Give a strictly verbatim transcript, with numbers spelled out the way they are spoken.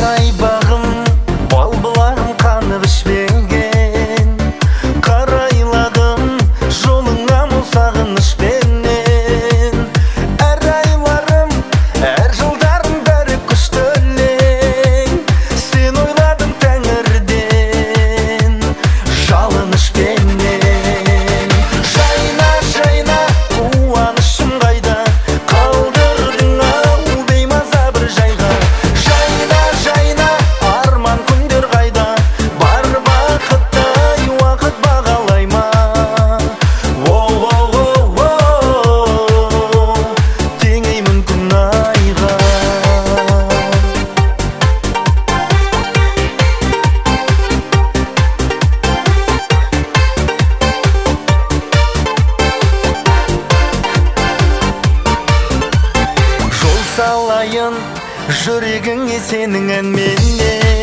Арай бағым, бал бұлағым қанып ішпеген, қарайладым жолыңа мұң сағынышпенен. Әр айларым, әр жылдарым бәрі күштілең, сен ойладым тәңірден жалынышпенен. Жайна, жайна, қуанышым қайда, қалдырдың ау беймаза бір жайға. Жайна, жайна, арман күндер қайда, бар бақыттай уақыт бағалай ма? Воу-воу-воу-воу, теңеймін күн айға. Жол салайын жүрегіңе сенің әнменен.